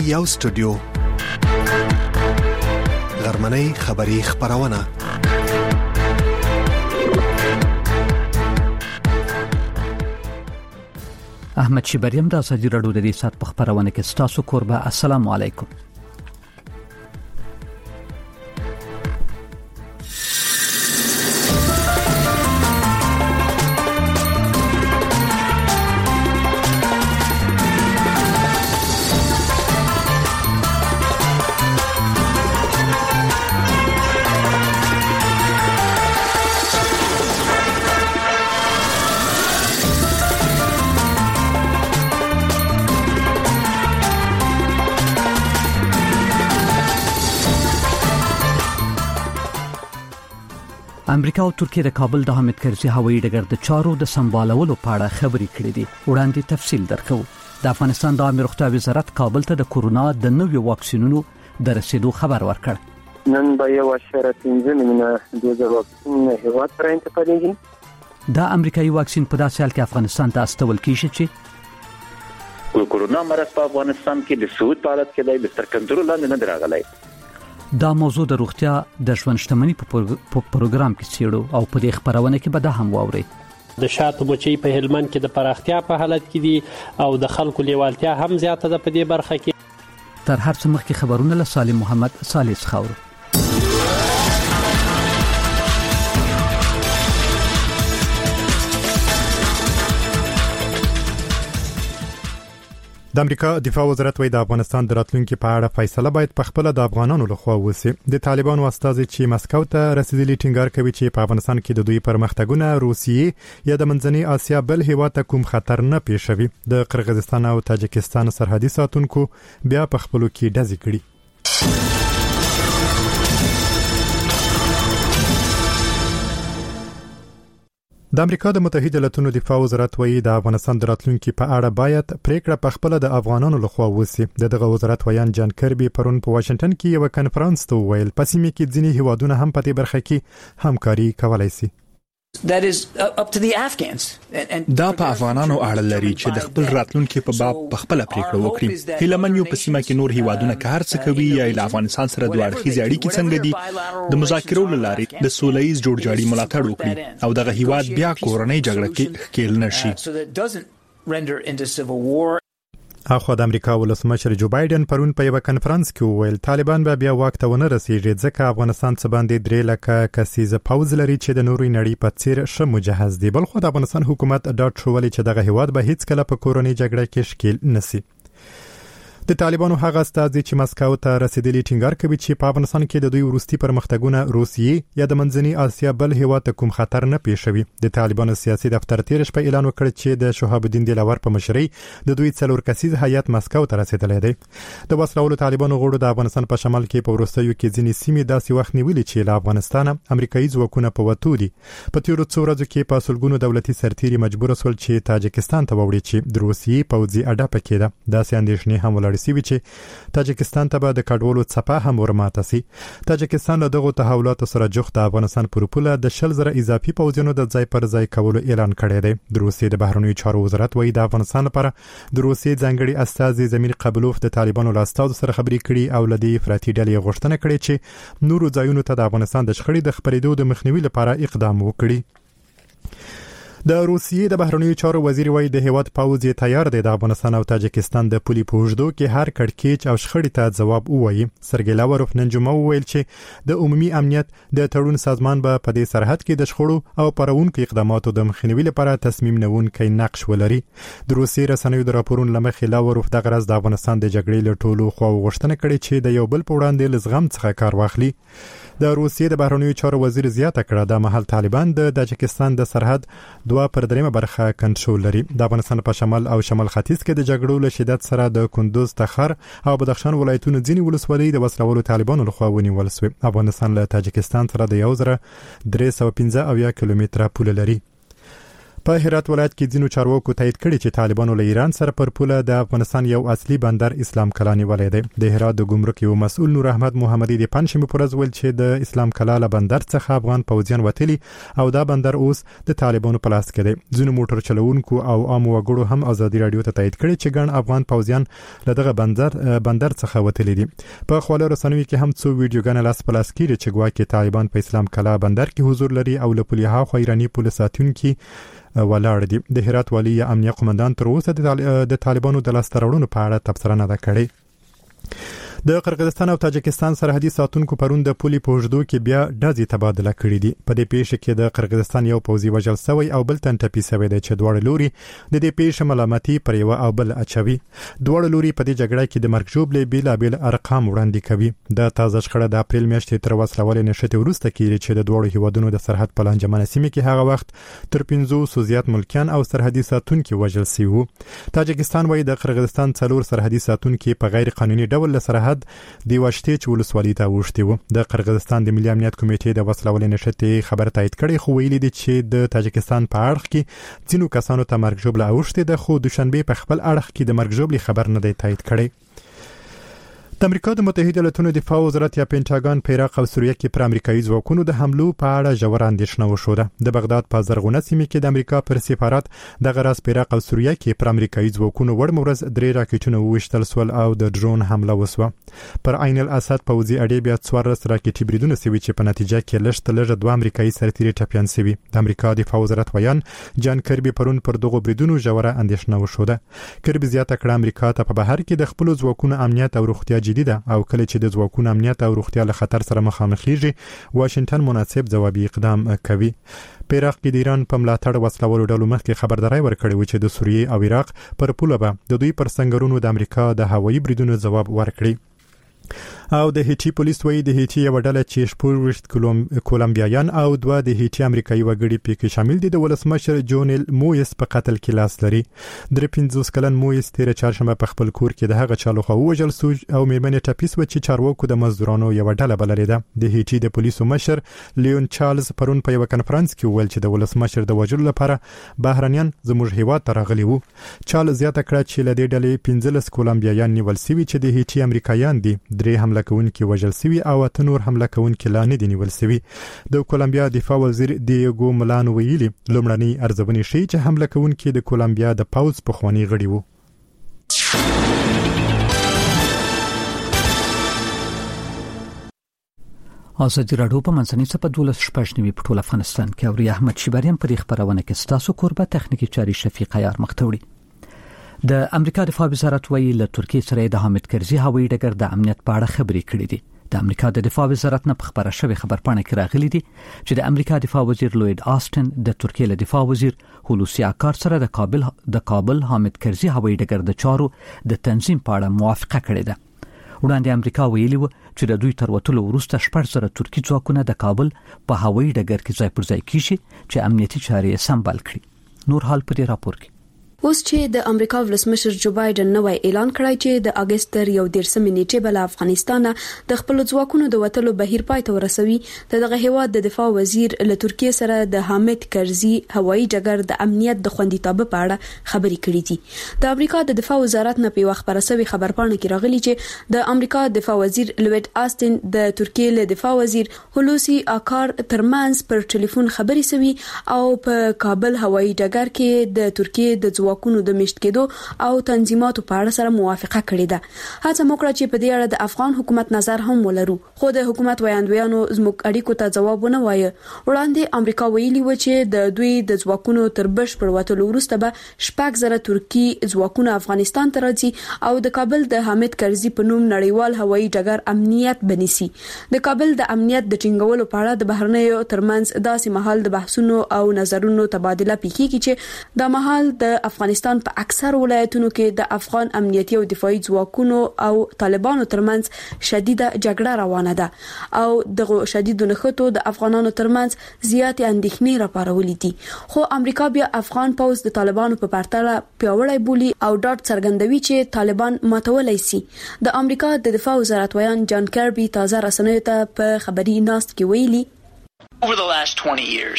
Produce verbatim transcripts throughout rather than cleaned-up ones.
یو سټوډیو غرمنۍ خبری خبرونه احمد شیبریم د ازادي راډیو د دې سات په خبرونه کې ستاسو قربا. السلام علیکم. امریکا او ترکیه د کابل د حامد کرزي هوایي ډګر د چارو د سمبالولو په اړه خبرې کړې دي. وړاندې تفصیل درکو. د افغانستان د عامه روغتیا وزارت کابل ته د کورونا د نویو واکسینونو د رسیدو خبر ورکړ. نن به یو اشاره پنځه میلیونه دوزه واکسین هیواد ته انتقالیږي. دا امریکایي واکسین په داسې حال کې افغانستان ته استول کیږي چې کورونا مرض په افغانستان کې د سود په حالت کې د تر کنټرول لاندې نه راغلی. دا موضوع د روغتیا د ژوند شتمنۍ په پروګرام کې څیړو او په دې خبرونه کې به دا هم واوري. د شاتو مچۍ په هلمند کې د پراختیا په حالت کې دي او د خلکو لیوالتیا هم زیاته ده په دې برخه کې. تر هر څه مخکې خبرونه له سالم محمد سالس خاور. د امریکا دفاع وزارت وایي د افغانستان د راتلونکو په اړه فیصله باید په خپل د افغانانو لخوا وشي. د طالبانو استازي چې مسکو ته رسیدلي ټینګار کوي چې په افغانستان کې د دوی پرمختګونه روسیې یا د منځنۍ اسیا بل هیواد ته کوم خطر نه پیښوي. د قرغیزستان او تاجکستان سرحدي ساتونکو بیا په خپلو کې ډزې کړي. د امریکا د متحده ایالاتو دفاع وزارت وایي د افغانستان د راتلونکو په اړه باید پریکړه په خپل د افغانانو لخوا وشي. دغه وزارت ویان جان کربي پرون په واشنگټن کې یو کانفرنس ته ویل په سیمه کې ځینې هیوادونه هم په دې برخه کې همکاري کولای شي. That is up to the Afghans. دا په افغانانو اړه لري چې د خپل راتلونکو په باب په خپل پریکړه وکړي. هیلمن یو په سیمه کې نور هیوادونه کار څه کوي یا د افغانستان سره دوه اړخیزې اړیکې څنګه دي د مذاکرو لارې د سولهییز جوړجاړي ملاتړ وکړي او دغه هیواد بیا کورنۍ جګړه کې ښکېل نشي. اخو د امریکا ولسمشر جو بایدن پرون په یو کانفرنس کې وویل طالبان به بیا واک ته ونه رسیږي ځکه افغانستان څخه باندې درې لکه کسیزه پوز لري چې د نوري نړۍ په څیر ش مجهز دي. بل خو د افغانستان حکومت ډاټ شوولي چې دغه هیواد به هیڅ کله په کورونی جګړه کې ښکېل نشي. د طالبانو هغه استازي چې مسکو ته رسیدلي ټینګار کوي چې په افغانستان کې د دوی ورستي پرمختګونه روسیې یا د منځنۍ اسیا بل هیواد ته کوم خطر نه پیښوي. د طالبانو سیاسي دفتر تیر شپه اعلان وکړ چې د شهاب الدین دلاور په مشرۍ د دوی څلور کسیز هیئت مسکو ته رسیدلی دی. د وسلوالو طالبانو غړو د افغانستان په شمال کې په ورستیو کې ځینې سیمې داسې وخت نیولې چې له افغانستان امریکایي ځواکونه په وتو دي. په تیرو څو ورځو کې په سلګونو دولتي سرتیري مجبور شول چې تاجکستان ته وړي چې د روسیې پوځي اډه پکې ده. داسې اندېښنې هم ولاړ سوي چې تاجکستان ته به د کډوالو څپه هم ورماته سي. تاجکستان له دغه تحولاتو سره جوخت د افغانستان پر پوله د شل زره اضافي پوځونو د ځای پر ځای کولو اعلان کړی دی. د روسیې د بهرنیو چارو وزارت وایي د افغانستان لپاره د روسیې ځانګړي استازي زمیر قبلوف د طالبانو له استازو سره خبرې کړي او لدی افراطي ډلې غوښتنه کړې چې نورو ځایونو ته د افغانستان د شخړې د خپرېدو د مخنیوي لپاره اقدام وکړي. د روسیې د بهرنیو چارو وزیر وایي د هیواد پوځ یې تیار دی د افغانستان او تاجکستان د پولي په اوږدو کې هر کړکېچ او شخړې ته ځواب ووایي. سرګی لاوروف نن جمعه وویل چې د عمومي امنیت د تړون سازمان به په دې سرحد کې د شخړو او پرونکو اقداماتو د مخنیوي لپاره تصمیم نیونکی نقش ولري. د روسیې رسنیو د راپورونو لمخې لاوروف دغه ورځ د افغانستان د جګړې له ټولو خواو غوښتنه کړې چې د یو بل په وړاندې له زغم څخه کار واخلي. د روسیې د بهرنیو چارو وزیر زیاته کړه د محل طالبان د تاجکستان د سرحد دوه پر دریمه برخه کنټرول لري. د افغانستان په شمال او شمال ختیځ کې د جګړو له شدت سره د کندوز، تخار او بدخشان ولایتونو ځینې ولسوالۍ د وسلوالو طالبانو لخوا ونیول شوې. افغانستان له تاجکستان سره د یو زره درې سوه پنځه اویا کیلومتره پوله لري. په هرات ولایت کې ځینو چارواکو تایید کړی چې طالبانو له ایران سره پر پوله د افغانستان یو اصلي بندر اسلام کلا نیولې دی. د هرات د ګمرک یو مسؤل نور احمد محمدي د پنځمه پر ورځ ویل چې د اسلام کلا له بندر څخه افغان پوځیان وتلي او دا بندر اوس د طالبانو په لاس کې دی. ځینو موټر چلوونکو او عام وګړو هم ازادي رادیو ته تایید کړی چې ګڼ افغان پوځیان له دغه بندر بندر څخه وتلي دي. په خواله رسنوي کې هم څو ویډیوګانې لاس په لاس کړي چې ګواکې طالبان په اسلام کلا بندر کې حضور لري او له پولیسو خو ایرانی پولیساتونکو ولاړ دي. د هرات والی امنیه قومندان تر اوسه د طالبانو د لاس تړلو په اړه تبصره نه ده کړې. د قرغیزستان او تاجکستان سرحدي ساتونکو پرون د پولي پوجدو کې بیا ډزې تبادله کړې دي. په دې پیښه کې د قرغیزستان یو پوځي وژل شوی او بل تن ټپي شوی دی چې دواړه لوري د دې پیښې ملامتي پر یو او بل اچوي. دواړه لوري په دې جګړه کې د مرګ ژوبلې بیلابل ارقام وړاندې کوي. د تازه شخړه د اپریل میاشتې تر وسلوالې نشته ورسته کېږي چې د دوړو هیوادونو د سرحد په لانجمنه سیمه کې هغه وخت تر پنځوس زیات ملکیان او سرحدي ساتونکو وژل شوی. تاجکستان وايي د قرغیزستان څلور سرحدي ساتونکو په غیر قانوني ډول له سرحد دی واشتي چې ولسوالۍ ته وښتي وو. د قرغیزستان د ملي امنیت کمیټې د وسلوالې نشته خبر تایید کړي خو ویلي دي چې د تاجکستان په اړه کې ځینو کسانو ته مرګ ژوبله اوښتي د خو دوشنبه په خپل اړه کې د مرګ ژوبلې خبر نه دی تایید کړي. د امریکا د متحده ایالاتونو دفاع وزارت یا پینټاګان په عراق او سوریه کې پر امریکایي ځواکونو د حملو په اړه ژور اندېښنه وښوده. د بغداد په زرغونه سیمه کې د امریکا پر سفارت د غراس په عراق او سوریه کې پر امریکایي ځواکونو ور مورز درې راکټونه وشتل سول او د ډرون حمله وسوه. پر عین الاسد پوځي اړې بیا څوارلس راکټي بریدونه سوي چې په نتیجه کې لږ تر لږه دوه امریکایي سرتیري ټپیان سوي. د امریکا دفاع وزارت ویان جان کربي پرون پر دغه بریدونو ژور اندېښنه وښوده. کربي زیاته کړه امریکا ته په بهر کې د خپل ځواکونو امنیت او روغتیا جدي ده او کله چې د ځواکونو امنیت او روغتیا له خطر سره مخامخېږي واشنگټن مناسب ځوابي اقدام کوي. په عراق کې د ایران په ملاتړ وسلوالو ډلو مخکې خبرداري ورکړې و چې د سوریې او عراق پر پوله به د دوی پر سنگرونو د امریکا د هوایي بریدونو جواب ورکړي. او د هیټي پولیس وایي د هیټي یو ډله چې شپږ کولمبیایان او دوه د هیټي امریکایي وګړي پکې شامل دي د ولسمشر جونل مویس په قتل کې لاس لري. د پنځوس کلن مویس تیر چهارشنبه په خپل کور کې د هغه چالو خو وژل شو او میرمنې ټاپیس و چې چارواکو د مزدورانو یو ډله بللې ده. د هیټي د پولیسو مشر لیون چارلز پرون په یو کنفرانس کې ویل چې د ولسمشر د وژلو لپاره بهرنیان زموږ هیواد ته راغلي وو. چارلز زیاته کړه چې لدې ډلې پنځلس کولمبیایان نیول شوي چې د هیټي امریکایان دي. درې حمله کوونکي وژل شوي او اته نور حمله کوونکي لا نه دي نیول شوي. د کولمبیا دفاع وزیر دیګو ملانو ویلي لومړنۍ ارزونې ښیي چې حمله کوونکي د کولمبیا د پاوز پخوانی غړي وو. ازادي راډیو په منځنۍ صفه دولس شپږ نیوي په ټول افغانستان کې او ری احمد شیباریان په خبرونه کې ستاسو قربه تخنیکی چاري شفیق عیار مختوړي. د امریکا دفاع وزارت ویلي له ترکیه سره د حامد کرزي هوایي ډګر د امنیت په اړه خبرې کړې دي. د امریکا د دفاع وزارت نه په خبره شوی خبرپاڼه کې راغلي دي چې د امریکا دفاع وزیر لوید آستن د ترکیه له دفاع وزیر هولوسی اکار سره د کابل د کابل حامد کرزي هوایي ډګر د چارو د تنظیم په اړه موافقه کړې ده. وړاندې امریکا ویلي و چې د دوی تر وټلو وروسته شپږ سره ترکی ځواکونه د کابل په هوایي ډګر کې ځای پر ځای کیږي چې امنیتي چارې سمبال کړي. نور حال په دې راپور کې اوس چې د امریکا ولسمشر جو بایدن نوې اعلان کړی چې د اگست تر یو دیرشمې نیټې بل افغانستان د خپل ځواکونو د وټلو بهیر پای ته ورسوي. دغه هیواد د دفاع وزیر له ترکیه سره د حامد کرزي هوایي ډګر د امنیت د خوندیتوب په اړه خبرې کړې دي. د امریکا د دفاع وزارت نه په وخت پرسوي خبرپاڼه کې راغلي چې د امریکا دفاع وزیر لوید آستن د ترکیه له دفاع وزیر هولوسی اکار ترمنځ پر ټلیفون خبرې سوي او په کابل هوایي ډګر کې د ترکیه د ځواکونو د مشت کېدو او تنظیماتو په اړه سره موافقه کړې ده. هڅه موکړه چې په دې اړه د افغان حکومت نظر هم ولرو خو د حکومت ویاندویانو زموږ اړیکو ته ځواب ونه وایي. وړاندې امریکا ویلي و چې د دوی د ځواکونو تر بشپړ وټلو وروسته به شپږ زره ترکی ځواکونه افغانستان ته راځي او د کابل د حامد کرزي په نوم نړیوال هوایي ډګر امنیت بنسي. د کابل د امنیت د ټینګولو په اړه د بهرنیو ترمنځ داسې مهال د بحثونو او نظرونو تبادله پیکیږي چې د مهال د افغانستان په اکثر ولایتونو کې د افغان امنیتي او دفاعي ځواکونو او طالبانو ترمنځ شدیده جګړه روانه ده او دغه شدید نښتو د افغانانو ترمنځ زیاتې اندېښنې راپارولې دي. خو امریکا بیا افغان پوځ د طالبانو په پرتله پیاوړی بولي او ډاډ څرګندوي چې طالبان ماتولای شي. د امریکا د دفاع وزارت ویان جان کربي تازه رسنیو ته په خبري ناست کې ویلي Over the last twenty years,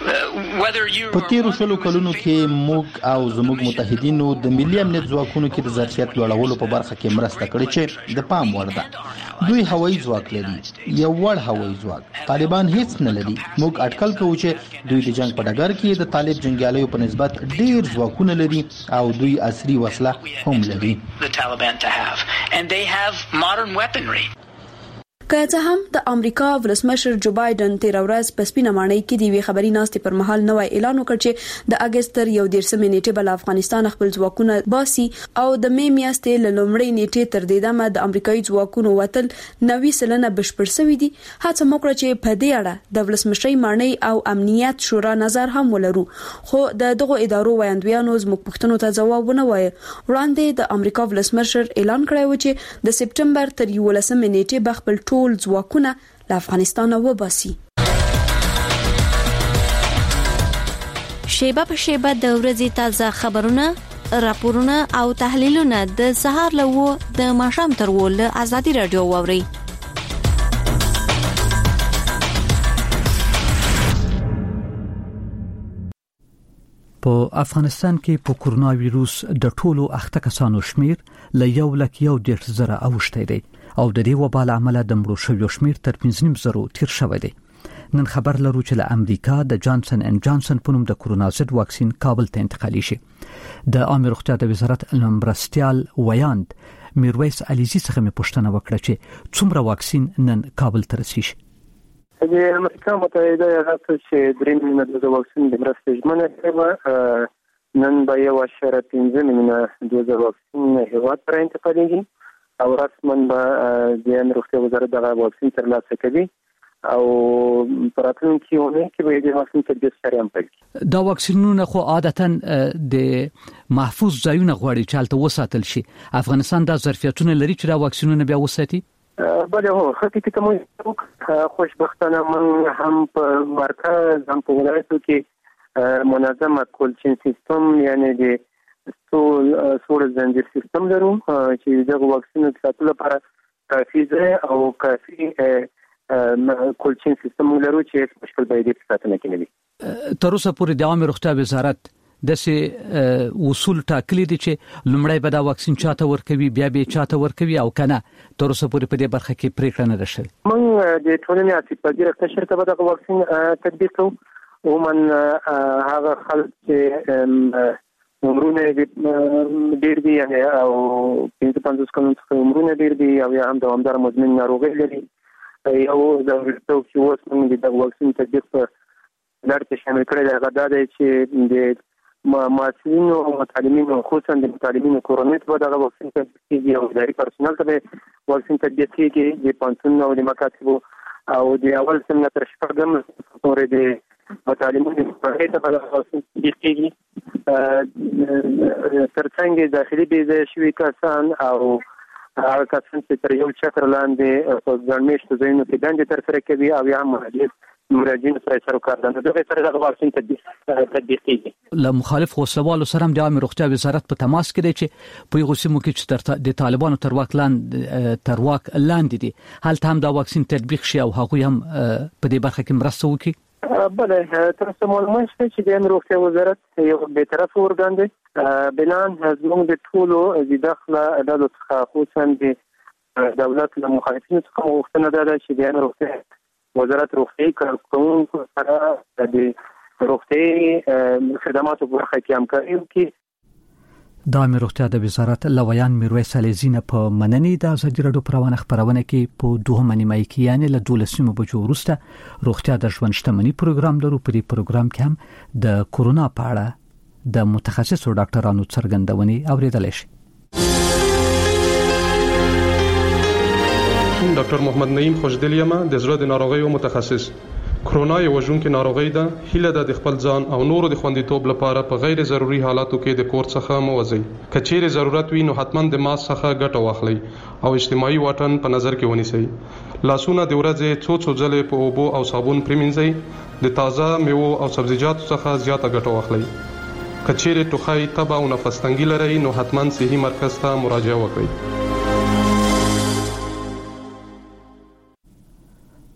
په تیرو شلو کلونو کې موږ او زموږ متحدینو د ملي امنیت ځواکونو کې د ظرفیت لوړولو په برخه کې مرسته کړې چې د پام وړ ده. دوی هوایي ځواک لري، یو وړ هوایي ځواک. طالبان هیڅ نه لري. موږ اټکل کوو چې دوی د جنگ په ډګر کې د طالب جنگیالیو په نسبت ډیر ځواکونه لري او دوی عصري وسله هم لري. که څه هم د امریکا ولسمشر جو بایدن تیر ورځ په سپینه ماڼۍ کې د وی خبري ناستې پر مهال نوې اعلان وکړ چې د اگست تر یو دیرشمې نیټې بل افغانستان خپل ځواکونه باسي او د می میاشتې له لومړۍ نیټې تر دې دمه د امریکایي ځواکونو وتل نوي سلنه بشپړ شوی دي. هڅه وکړه چې په دې اړه د ولسمشرۍ ماڼۍ او امنیت شورا نظر هم ولرو، خو د دغه ادارو وایندویانو زموږ پښتنو ته ځواب ونه وایي. وړاندې د امریکا ولسمشر اعلان کړی و چې د سپټمبر تر یولسمې نیټې به خپل ټول ځواکونه له افغانستان وباسي. شیبه په شیبه د ورځې تازه خبرونه، راپورونه او تحلیلونه د سهار له د ماښام تر ول ازادي رادیو ووري. په افغانستان کې په کورونا وایروس د ټولو اخته کسانو شمیر له یو لک یو ډیر زره اوښتی دی او د دې وبا له امله د مړو شویو شمیر تر پنځه نیم زرو تیر شوی دی. نن خبر لرو چې له امریکا د جانسن اینڈ جانسن په نوم د کورونا ضد واکسین کابل ته انتقالي شي. د عامه روغتیا د وزارت مرستیال ویاند میرویس علیزي څخه مې پوښتنه وکړه چې څومره واکسین نن کابل ته رسیږي. د امریکا متحده ایالات چې درې میلیونه د واکسین د مرستې ژمنه کړې نن به یو اشاره پنځه میلیونه د واکسین هیواد ته انتقالېږي او رسما به د امریکا روغتیا وزارت دغه واکسین ترلاسه کوي او پراتونکو یونه کې به د واکسین تطبیق سره هم پکې. دا واکسینونه خو عادتاً د محفوظ ځایونه غواړي چې هلته وساتل شي. افغانستان دا ظرفیتونه لري چې دا واکسینونه بیا وساتي؟ بله هو حقیقت مو خوشبختانه من هم په مرکز هم په ولایتو کې منظم کولچین سیستم یعنی د ټول سور زنجیر سیستم لرو چې دغه واکسین ساتلو لپاره کافي ځای او کافي کولچین سیستم لرو چې مشکل به دې ساتنه کوي. تر اوسه پورې د عامه روغتیا وزارت د سي اصول ټاکلي دي چې لومړی به دا واکسین چاته ورکوي بیا به چاته ورکوي او کنه تر اوسه پورې په دې برخه کې پریکړه نه شوې. موږ د ټولنې اصلي پدیره کشر ته د واکسین تطبیق کوو او من هغه خلک چې عمرونه ډیر دي او پنځه پنځوس کلونو څخه عمرونه ډیر دي او یا هم دوامدار مزمن ناروغي لري یو د ورته چې اوس موږ د واکسین تطبیق په لړ کې شامل کړی دی. هغه دا دی چې د معلمینو او متعلمینو خصوصا د متعلمینو کورونیت په دغه واکسین تطبیق کیږي او اداري پرسونل ته واکسین تطبیق کیږي د پانتون او د مکاتبو او د اول سنه تر شپږم پورې د متعلمینو په اړه په واکسین تطبیق کیږي. ترڅنګ داخلي بيزه شوي کسان او هغه کسان چې تر یو چتر لاندې په ځانمېشت ځایونو کې دندې تر سره کوي او یا مهاجرت مراجعین سره سروکار دنده دغه سره د واکسین تطبیق تطبیق کیږي. له مخالف خوسوالو سره هم د عامه روغتیا وزارت په تماس کې دی چې په یو سیمه کې چې د طالبانو تر واک لاندې تر واک لاندې دي هلته هم دا واکسین تطبیق شي او هغه هم په دې برخه کې مرسته وکړي. بله تر څو معلومات شته چې د امریکا روغتیا وزارت یو به طرف ورګان دی بلان زموږ د ټولو د داخله ادارو څخه خصوصا د دولت له مخالفینو څخه غوښتنه ده چې د امریکا روغتیا وزارت روغتي کارکونکو سره د روغتي خدماتو په برخه کې همکاري وکړي. د عامه روغتیا د وزارت لویان میرویس علیزي نه په مننې د ازادي رادیو پروانه خبرونه کې په دوه نیمه کې یعنی له دولسمه بجو وروسته روغتیا د ژوند شتمنۍ پروګرام لرو. په دې پروګرام کې هم د کورونا په اړه د متخصصو ډاکټرانو څرګندونې اوریدل شي. ډاکټر محمد نعیم خوشدلیمه د زړه د ناروغیو متخصص. کرونا یو وژونکې ناروغي ده. هیله ده د خپل ځان او نورو د خوندیتوب لپاره په غیر ضروري حالاتو کې د کور څخه مو وځئ. که چیرې ضرورت وي نو حتما د ماسک څخه ګټه واخلئ او اجتماعي واټن په نظر کې ونیسئ. لاسونه د ورځې څو څو ځلې په اوبو او صابون پریمنځئ. د تازه میوو او سبزیجاتو څخه زیاته ګټه واخلئ. که چیرې ټوخی، تبه او نفس تنګي لرئ نو حتما صحي مرکز ته مراجعه وکړئ.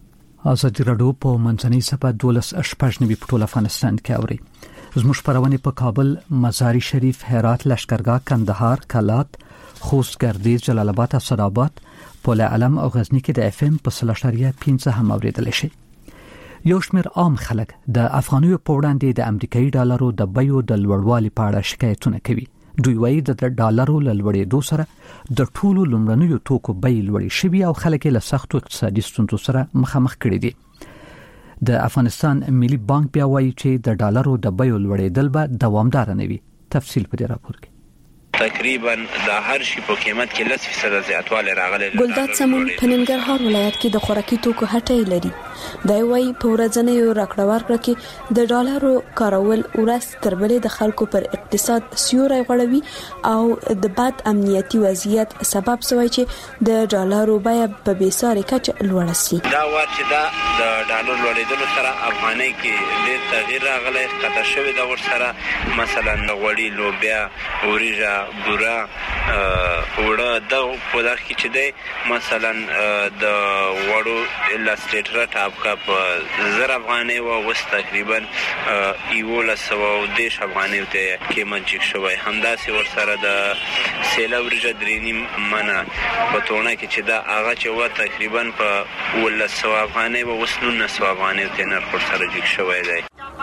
ازادي رادیو په منځنۍ صفه دولس اشپاژنوي په ټول افغانستان کې اوري. زموږ خبرونه په کابل، مزار شریف، هرات، لشکرګاه، کندهار، کلات، خوست، گردیز، جلال آباد، اسداباد، پل علم او غزنی کې د اف ام په سلاشتریا پنځه هم اوریدل شي. یو شمېر عام خلک د افغانیو په وړاندې د امریکایي ډالرو د بیو د لوړوالي په اړه شکایتونه کوي. دوی وایي د ډالرو له لوړېدو سره د ټولو لومړنیو توکو بیې لوړې شوي او خلک له سختو اقتصادي ستونزو سره مخامخ کړي دي. د افغانستان ملي بانک بیا وایي چې د ډالرو د بیو لوړېدل به دوامدار نه وي. تفصیل په دې راپور کې. تقریبا د هر شي په قیمت کې لس فیصد زیاتوالی راغلی. ګلداد سمون په ننګرهار ولایت کې د خوراکي توکو هټۍ لري. دا وایي په ورځنیو راکړه ورکړه کې د ډالرو کارول ورځ تر بلې د خلکو پر اقتصاد سیوری غوړوي او د بد امنیتي وضعیت سبب شوی چې د ډالرو بیه په بیساري کچه لوړه شي. دا وار چې دا د ډالر لوړېدلو سره افغانۍ کې ډېر تغییر راغلی، ښکته شوی دا ورسره مثلا غوړي، لوبیا، وریژه، بوره، وړه د په دغه کې چې دی مثلا د وړو الاسټریټر ټاپ کا په زر افغانۍ و اوس تقریبا یولس سوه او دېرش افغانۍ ته قیمت جګ شوی. همداسې ورسره د سیله وریژه درې نیم منه په تونه کې چې دا هغه چې وه تقریبا په اوولس سوه افغانۍ و اوس نولس سوه افغانۍ ته نرخ ورسره جګ شوی دی.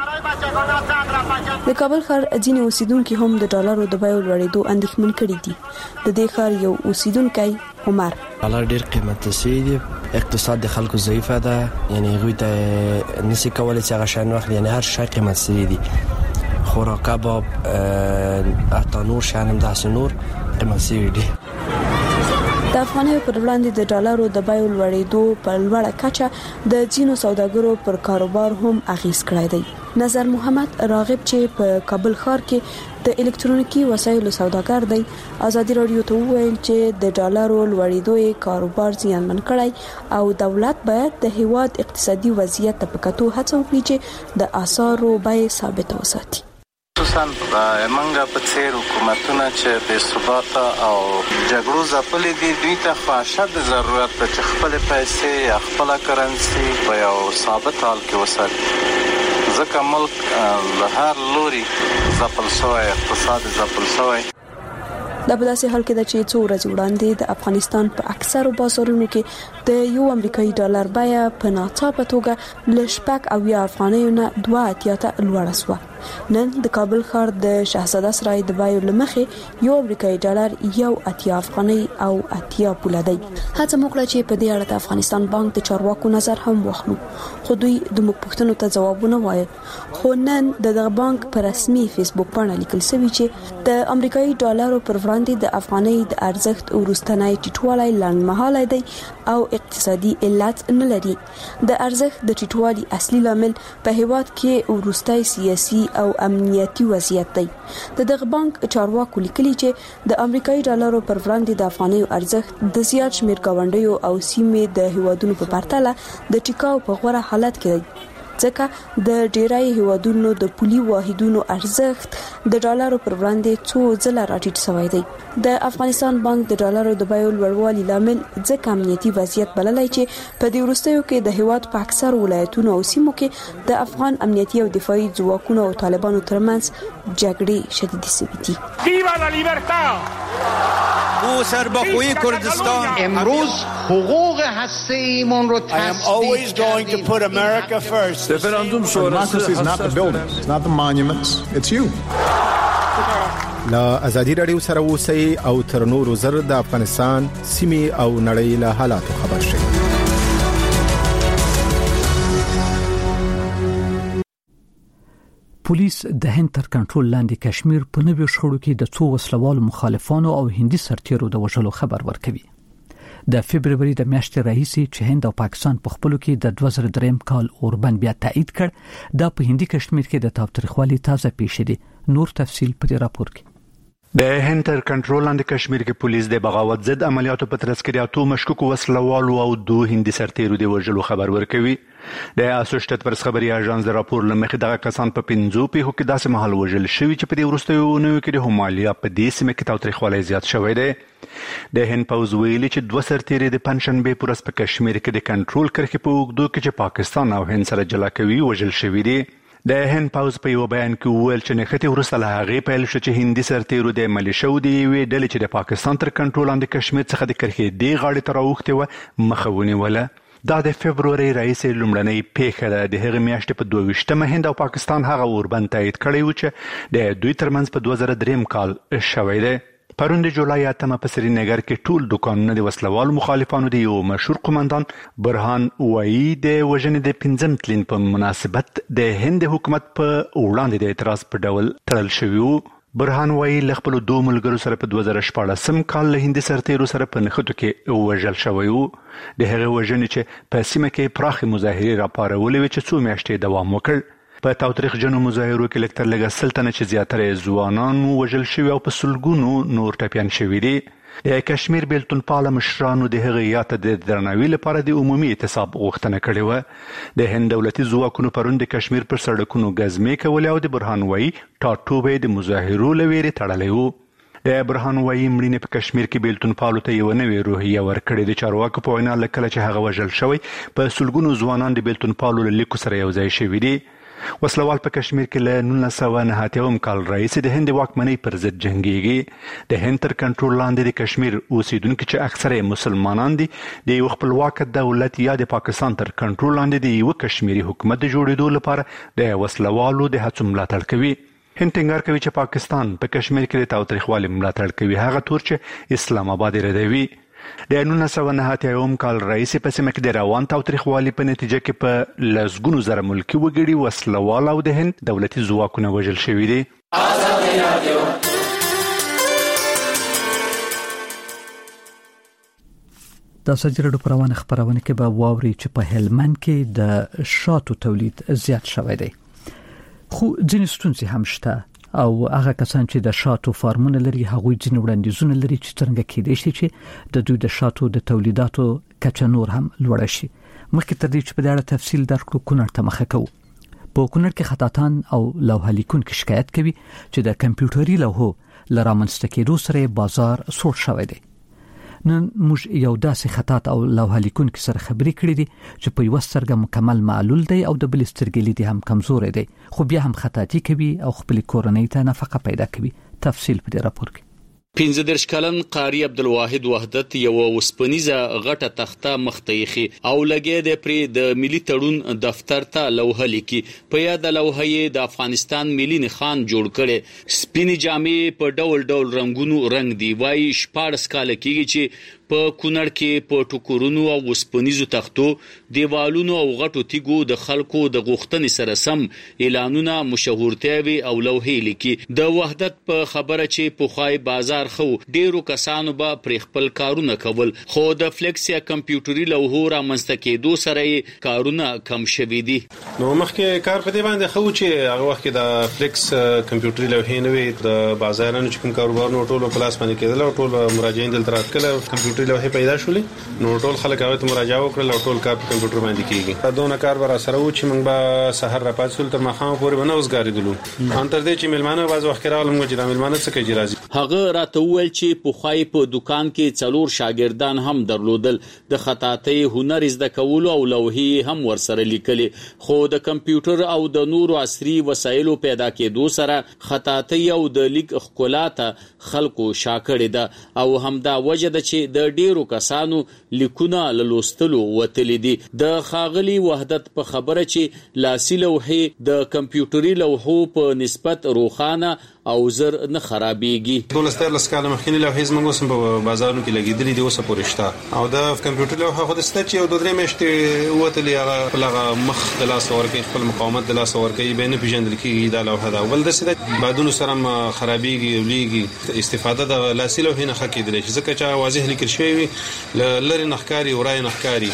د کابل ښار ځینې اوسیدونکو هم د ډالرو د بیو لوړېدو اندېښمن کړي دي. د دې ښار یو اوسیدونکی عمر: ډالر ډېر قیمت شوی دی، اقتصاد د خلکو ضعیفه ده، یعنی هغوی ته نشي کولی چې هغه شیان واخلي، یعنی هر شی قیمت شوی دی. خوراک، کباب، حتی نور شیان هم داسې نور قیمت شوی دی. د افغانیو پر وړاندې د ډالرو د بیو لوړېدو په لوړه کچه د ځینو سوداګرو پر کاروبار هم اغیز کړی دی. نظر محمد راغب چې په کابل ښار کې د الکترونیکي وسایلو سوداګر دی، ازادي رادیو ته وویل چې د ډالرو لوړېدو یې کاروبار زیانمن کړی او دولت باید د هیواد اقتصادي وضعیت ته په کتو هڅه وکړي چې د اسعارو بیې ثابت وساتي. خصوصا منګه په څیر حکومتونه چې بې ثباته او جګړو ځپلې دي، دوی ته خو اشد ضرورت ده چې خپل پیسې یا خپل کرنسي په یو ثابت حال کې وساتي، ځکه ملک له هر لوري ځپل شوی، اقتصاد ځپل شوی. دا په داسې حال کې ده چې څو ورځې وړاندې د افغانستان په اکثرو بازارونو کې د یو امریکایي ډالر بیه په ناڅاپه توګه له شپږ اویا افغانیو نه دوه اتیا ته لوړه شوه. نن د کابل ښار د شهزاده سرای د بیو له مخې یو امریکایي ډالر یو اتیا افغانۍ او اتیا پوله دی. هڅه مو کړه چې په دې اړه د افغانستان بانک د چارواکو نظر هم واخلو، خو دوی د موږ پوښتنو ته ځوابونه وایي. خو نن د دغه بانک په رسمي فیسبوک باندې لیکل شوی چې د امریکایي ډالرو پر وړاندې د افغانۍ د ارزښت وروستنی ټیټوالی لنډمهالی دی او اقتصادي علت نه لري. د ارزښت د ټیټوالي اصلي لامل په هیواد کې وروستی سیاسي او امنیتي وضعیت دی. د دغه بانک چارواکو لیکلي چې د امریکایي ډالرو پر وړاندې د افغانۍ ارزښت د زیات شمېر گاونډیو او سیمې د هیوادونو په پرتله د ټیکاو په غوره حالت کې دی، ځکه د ډیری هیوادونو د پولي واحدونو ارزښت د ډالرو پر وړاندې څو ځله راټیټ شوی دی. د افغانستان بانک د ډالرو د بیو لوړوالي لامل ځکه امنیتي وضعیت بللی چې په دې وروستیو کې د هیواد په اکثر ولایتونو او سیمو کې د افغان امنیتي او دفاعي ځواکونو او طالبانو ترمنځ جګړې شدیدې شوې دي. ویوا لا لیبرتا او سربخوی کردستان امروز حقوق هسته‌ایمون رو تصدیق کردیم. Referendum democracy is not the buildings, it's not the monuments, it's you. لا ازادي رادیو سره اوسئ او تر نورو زر د افغانستان سیمې او نړۍ له حالاتو خبر شئ. پولیس د هند تر کنټرول لاندې کشمیر په نویو شخړو کې د څو وسلوالو مخالفانو او هندي سرتیرو د وژلو خبر ورکوي. د فبرवरी د میاشتې راهیسې چې هند او پاکستان په خپلو کې د دوه زره درې کال اوربند بیا تایید کړ، دا په هندي کشمیر کې د تاوتریخوالي تازه پیښې دي. نور تفصیل په دې راپور کې. د هند تر کنټرول لاندې کشمیر کې پولیس د بغاوت ضد عملیاتو په ترڅ کې د اتو مشکوکو وسلوالو او دوه هندي سرتیرو د وژلو خبر ورکوي. د اسوسییټډ پریس خبري اژانس د راپور لمخې دغه کسان په پنځو پیښو کې داسې مهال وژل شوي چې په دې وروستیو اونیو کې د همالیا په دې سیمه کې تاوتریخوالی زیات شوی دی. د هند پوځ ویلي چې دوه سرتیري د پنځشنبې په ورځ په کشمیر کې د کنټرول کرښې په اوږدو کې چې پاکستان او هند سره جلا کوي وژل شوي دي. د هند پوځ په یو بیان کې وویل چې نښتې وروسته له هغې پیل شو چې هندي سرتیرو د ملیشو د یوې ډلې چې د پاکستان تر کنټرول لاندې کشمیر څخه د کرښې دې غاړې ته راوښتې وه مخه ونیوله. دا د فبروري راهیسې لومړنۍ پیښه ده. د هغې میاشتې په دوه ویشتمه هند او پاکستان هغه اوربند تایید کړی و چې د دوی ترمنځ په دوه زره دریم کال شوی دی. پرون د جولای اتمه په سرینګر کې ټول دوکانونه د وسلوالو مخالفانو د یو مشهور قومندان برهان وایي د وژنې د پنځم تلین په مناسبت د هند حکومت په وړاندې د اعتراض په ډول تړل شوي وو. برهان وایي له خپلو دوه ملګرو سره په دوه زره شپاړسم کال له هندي سرتیرو سره په نښتو کې وژل شوی وو. د هغې وژنې چې په سیمه کې پراخې مظاهرې راپارولې وې چې څو میاشتې دوام وکړ. په تاوتریخجنو مظاهرو کې لږ تر لږه سل تنه چې زیاتره ځوانان وژل شوي او په سلګونو نور ټپیان شوي دي. د کشمیر بیلتون پاله مشرانو د هغې یاد ته د درناوي لپاره د عمومي اعتصاب غوښتنه کړې وه. د هند دولتي ځواکونو پرون د کشمیر پر سړکونو ګزمې کولې او د برهان وایي ټاټوبی د مظاهرو له ویرې تړلی و. د برهان وایي مړینې په کشمیر کې بیلتون پالو ته یوه نوې روحیه ورکړې. د چارواکو په وینا له کله چې هغه وژل شوی په سلګونو ځوانان د بیلتون پالو له لیکو سره یو ځای شوي دي. وسلوال په کشمیر کې له نولس سوه نهه اتیاوم کال راهیسې د هند د واکمنۍ پر ضد جنګیږي. د هند تر کنټرول لاندې د کشمیر اوسیدونکي چې اکثره مسلمانان دي د یو خپلواک دولت یا د پاکستان تر کنټرول لاندې د یو کشمیري حکومت د جوړېدو لپاره د وسلوالو د هڅو ملاتړ کوي. هند ټینګار کوي چې پاکستان په کشمیر کې د تاوتریخوالي ملاتړ کوي، هغه تور چې اسلام آباد ردوي. د نولس سوه نهه اتیاوم کال راهیسې په سیمه کې د روان تاوتریخوالي په نتیجه کې په لسګونو زره ملکي وګړي، وسلوال او د هند دولتي ځواکونه وژل شوي دي. د سجرډو پروانه خبرونه کې به واوري چې په هلمند کې د شاتو تولید زیات شوی دی، خو ځینې ستونزې هم شته او هغه کسان چې د شاتو فارمونه لري هغوی ځینې وړاندیزونه لري چې څنګه کېدای شي چې د دوی د شاتو د تولیداتو کچه نور هم لوړه شي. مخکې تر دې چې په دې اړه تفصیل درکړو کونړ ته مخه کوو. په کونړ کې خطاطان او لوحه لیکونکي شکایت کوي چې د کمپیوټري لوحو له رامنځته کېدو سره بازار سوړ شوی دی. نن موږ یو داسې خطاط او لوحه لیکونکي سره خبرې کړې دي چې په یوه سترګه مکمل معلول دی او د بلې سترګې لید هم کمزوری دی، خو بیا هم خطاطي کوي او خپل کورنۍ ته نفقه پیدا کوي. تفصیل په دې راپور کې. پنځه دېرش کلن قاری عبدالواحد وحدت یو وسپنیزه غټه تخته مختیخي او لګې د پری د ملي تړون دفتر ته لوحه لیکي. په یاد لوحه یې د افغانستان ملي نښان جوړ کړي. سپینې جامې په ډول ډول رنگونو رنگ دی. وای شپاړس کال کېږي چې په کونړ کې په ټوکرونو او وسپنیزو تختو، دیوالونو او غټو تیګو د خلکو د غوښتنې سره سم اعلانونه، مشهورتیاوي او لوحې لیکي. د وحدت په خبره چې په خای بازار خو ډیرو کسانو به پر خپل کارونه کول، خو د فلیکس یا کمپیوټري لوحو رامنځته کېدو سره کارونه کم شوي دي. نو مخکې کار په دې باندې خو چې هغه وخت کې د فلیکس کمپیوټري لوحې نه وي، د بازارونو چې کوم کاروبارونو ټول په لاس باندې کېدل او ټول مراجعین دلته راتلل، کمپیوټري لوحې پیدا شولې، نو ټول خلک هغه ته مراجعه وکړل او ټول کار په کمپیوټر باندې کېږي. دونه کار به سره و چې موږ به سحر را پاتول تر ماښام پورې به نه وزګارېدلو. ان تر دې چې مېلمانه بعض وخت راغلم چې د مېلمانه څه کوي راځي. هغه راته وویل چې په خای په دکان کې څلور شاګردان هم درلودل، د خطاطۍ هنر زده کولو او لوحې هم ورسره لیکلې، خو د کمپیوټر او د نورو عصري وسایلو پیدا کېدو سره خطاطۍ او د لیک ښکلا ته خلکو شاکړې ده او همدا وجه ده چې د ډیرو کسانو لیکونه له لوستلو وتلي دي. د ښاغلي وحدت په خبره چې لاسي لوحې د کمپیوټري لوحو په نسبت روښانه او زر نه خرابېږي. ټول ستر لسکاله مخکینی لوحې زموږ سم په بازارونو کې لګېدلې دي اوسه پورې شته، او د کمپیوټر لوحه خو د ست چې یو دوه درې میاشتې وتلې هغه لغه مخ د لاس ورکې خپل مقاومت د لاس ورکې به نه پیژندل کېږي دا لوحه ده. ول د ست بعدونو سره خرابېږي او لیږي. استفاده د لاسي لوحې نه خکېدلې چې ځکه چې واضح لیکل شوی وي لری نخکاری ورای نخکاری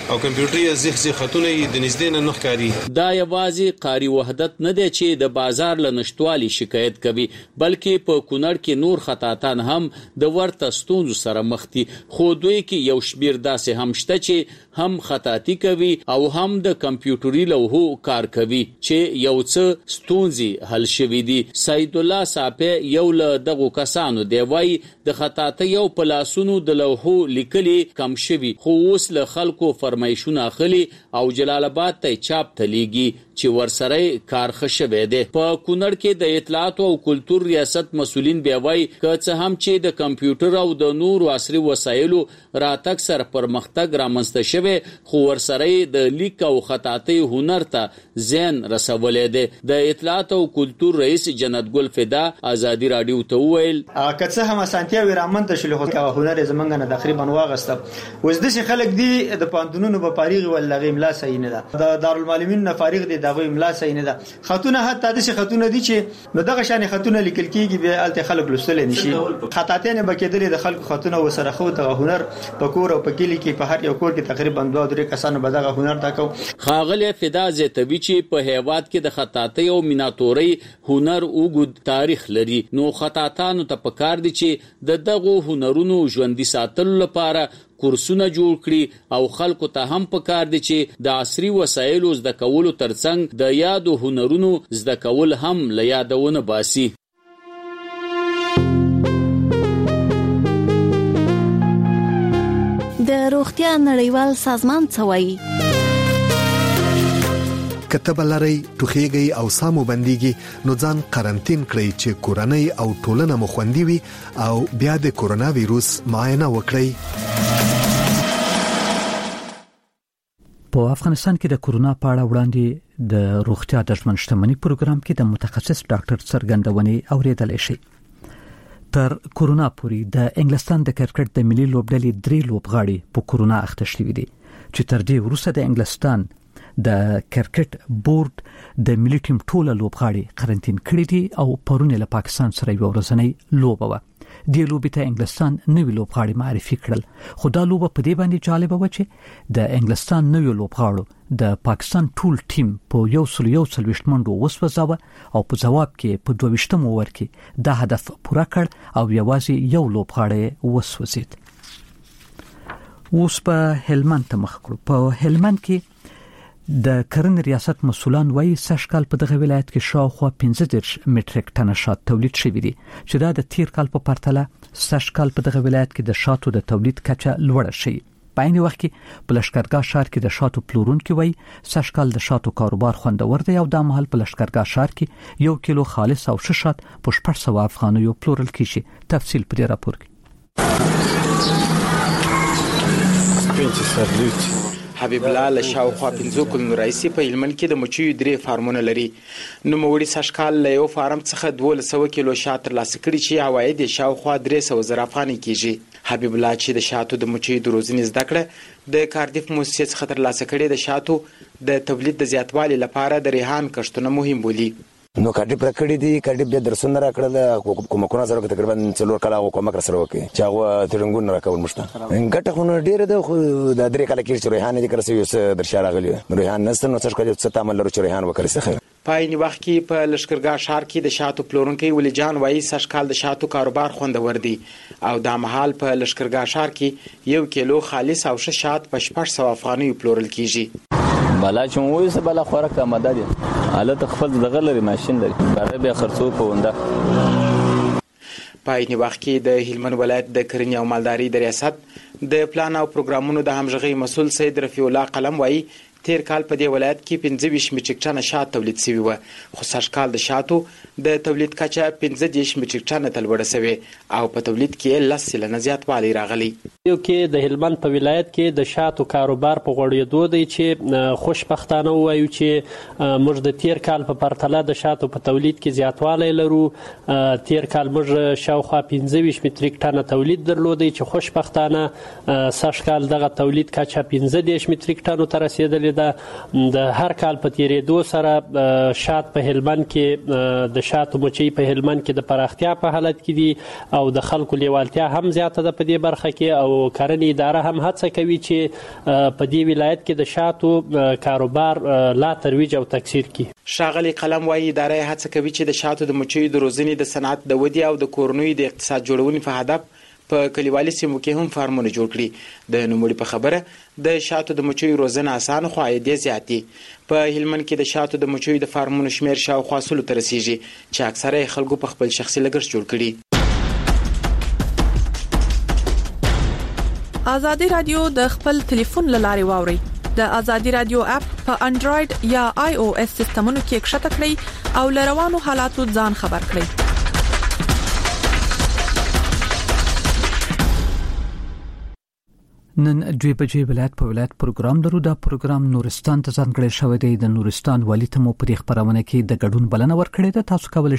او کمپیوټري زیخ زیخ خطونه د نږدې نه نخ کاری. دا یوازې قاری وحدت نه دی چې د بازار له نشټوالي شکایت کوي، بلکې په کونړ کې نور خطاطان هم د ورته ستونزو سره مخ دي، خو دوی کې یو شمیر داسې هم شته چې هم خطاطي کوي او هم د کمپیوټري لوحو کار کوي چې یو څه ستونزې حل شوي دي. سید الله صافی یو له دغو کسانو دی، وایي د خطاطۍ یو په لاسونو د لوحو لیکلي کم شوي، خو اوس له خلکو فرمایشونه اخلي او جلال آباد ته چاپ ته لیږي چې ورسره کار ښه شوی دی. په کونړ کې د اطلاعات او کلتور ریاست مسؤلین بیا وایي که څه هم چې د کمپیوټر او د نورو عصري وسایلو راتګ سره پرمختګ رامنځته شوی، خو ورسره د لیک او خطاطۍ هنر ته زیان رسولی دی. د اطلاعات او کلتور رئیس جنت ګل فدا ازادي راډیو ته وویل که څه هم اسانتیاوې رامنځته شولې، خو هنر یې زموږ نه تقریبا واغسته. اوس داسې خلک دي د پوهنتونونو په فارغ ول هغې املا صحیح نه ده، د دارالمعلمین نه فارغ دي د هغوی املا صحیح نه ده. خطونه حتی داسې خطونه دي چې نو دغه شانې خطونه لیکل کېږي، بیا هلته خلک لوستلی نه شي. خطاطیانې به کېدلې د خلکو خطونه ورسره ښه، دغه هنر په کور او په کلي کې په هر یو کور کې تقریبا دوه درې کسانو به دغه هنر دا کو. ښاغلی فدا زیاتوي چې په هیواد کې د خطاطۍ او میناتورۍ هنر اوږد تاریخ لري، نو خطاطانو ته پکار دي چې د دغو هنرونو ژوندي ساتلو لپاره کورسونه جوړ کړي او خلکو ته هم پکار دي چې د عصري وسایلو زده کولو ترڅنګ د یادو هنرونو زده کول هم له یادونه باسي. د روغتیا نړیوال سازمان څه وایي؟ کتب لري ټوخیږي او سامو بنديږي نو ځان قرنټین کړئ چې کورنۍ او ټولنه مو خوندي وي او بیا د کورونا وایروس معاینه وکړئ. په افغانستان کې د کورونا په اړه وړاندې د روغتیا د ژوند شتمنۍ پروګرام کې د متخصص ډاکټر څرګندونې اوریدل شي. تر کورونا پورې د انګلستان د کرکټ د ملي لوبډلې درې لوبغاړي په کورونا اخته شوي دي، چې تر دې وروسته د انګلستان د کرکټ بورډ د ملي ټیم ټوله لوبغاړي قرنټین کړي دي او پرون له پاکستان سره یو ورځنۍ لوبه وه. د لوبې ته انګلستان نوی لوبغاړي معرفي کړل، خو دا لوبه په دې باندې جالبه و چې د انګلستان نوی لوبغاړو د پاکستان ټول ټیم په یو سل یو څلوېښت منډو وسوځاوه او په جواب کې په دوه ویشتم اوور کې دا هدف پوره کړ او یوازې یو لوبغاړی وسوځید. اوس په هلمند ته مخ کړو. په هلمند کې د کرنې ریاست مسولان وایي سږکال په دغه ولایت کې شاوخوا پنځه دېرش مټریک ټنه شات تولید شوي دي، چې دا د تیر کال په پرتله سږکال په دغه ولایت کې د شاتو د تولید کچه لوړه شي. په عین وخت کې په لښکرګاه ښار کې د شاتو پلورونکي وایي سږکال د شاتو کاروبار خوندور دی او دا مهال په لښکرګاه ښار کې یو کیلو خالص او ښه شات په شپږ سوه افغانیو پلورل کیږي. تفصیل په دې راپور کې. حبیب الله له شاوخوا پنځو کلونو راهیسې په هلمند کې د مچیو درې فارمونه لري. نوموړي سږکال له یو فارم څخه دولس سوه کیلو شات ترلاسه کړي چې عواید یې شاوخوا درې سوه زره افغانۍ کیږي. حبیب الله چې د شاتو د مچیو د روزنې زده کړه د کاردیف موسسې څخه ترلاسه کړي د شاتو د تولید د زیاتوالي لپاره د ریحان کښتونه مهم بولي. نو کارډیپ راکړی دي، کارډیپ به درسونه راکړل، کومکونه سره تقریبا څلور کاله کومک سره وکړي چې هغه ترنګون راکول مشته ګټه خو ډیره ده، خو د درې کاله کې چې ریحان دې کرسي یو درشه راغلی ریحان نسته نو څه کړي څه تعامل لرو چې ریحان وکړي څه. په عین وخت کې په لښکرګاه ښار کې د شاتو پلورونکي ولی جان وایي سږکال د شاتو کاروبار خوندور دی او دا مهال په لښکرګاه ښار کې یو کیلو خالص او ښه شات په شپږ سوه افغانیو پلورل کیږي. بالا چې مو وایي بالا خوراک آماده دي، حالت خپل دغه لري ماشين لري، بره به خرڅو په ونده. په عین وخت کې د هلمند ولایت د کرنې او مالدارۍ د ریاست د پلان او پروګرامونو د همغږۍ مسول سید رفیع الله قلم وایي تیر کال په دې ولایت کې پنځه ویشت میټریک ټنه شات تولید شوي وو، خو سږکال د شاتو د تولید کچه پنځه دېرش میټریک ټنه ته لوړه شوې او په تولید کې لس سلنه زیاتوالی راغلی. یو کې د هلمند په ولایت کې د شاتو کاروبار په غوړېدو دی چې خوشبختانه ووایو چې موږ د تیر کال په پرتله د شاتو په تولید کې زیاتوالی لرو. تیر کال موږ شاوخوا پنځه ویشت میټریک ټنه تولید درلودی چې خوشبختانه سږکال دغه تولید کچه پنځه دېرش میټریک ټنو ته رسېدلې شوې ده. د هر کال په تیریدو سره شات په هلمند کې د شاتو مچۍ په هلمند کې د پراختیا په حالت کې دي او د خلکو لیوالتیا هم زیاته ده په دې برخه کې او کرنې اداره هم هڅه کوي چې په دې ولایت کې د شاتو کاروبار لا ترویج او تکثیر کړي. ښاغلي قلم وايي اداره هڅه کوي چې د شاتو د مچیو د روزنې د صنعت د ودې او د کورنیو د اقتصاد جوړونې په هدف په کلیوالي سیمو کې هم فارمونه جوړ کړي. د نوموړي په خبره د شاتو د مچیو روزنه اسانه خو عاید زیات دي. په هلمند کې د شاتو د مچیو د فارمونو شمیر شاوخوا سلو ته رسیږي چې اکثره خلکو په خپل شخصي لګښت جوړ کړي. ازادي رادیو د خپل ټلیفون لارې واوري. د ازادي رادیو اپ په انډراید یا آی او اس سیستمونو کې ښکته کړئ او لروانو حالاتو ځان خبر کړئ. نن دوی بجې ولایت په ولایت پروګرام لرو. دا پروګرام نورستان ته ځانګړی شوی دی. د نورستان والی ته مو په خبرونه کې د ګډون بلنه ورکړې ده. تاسو کولای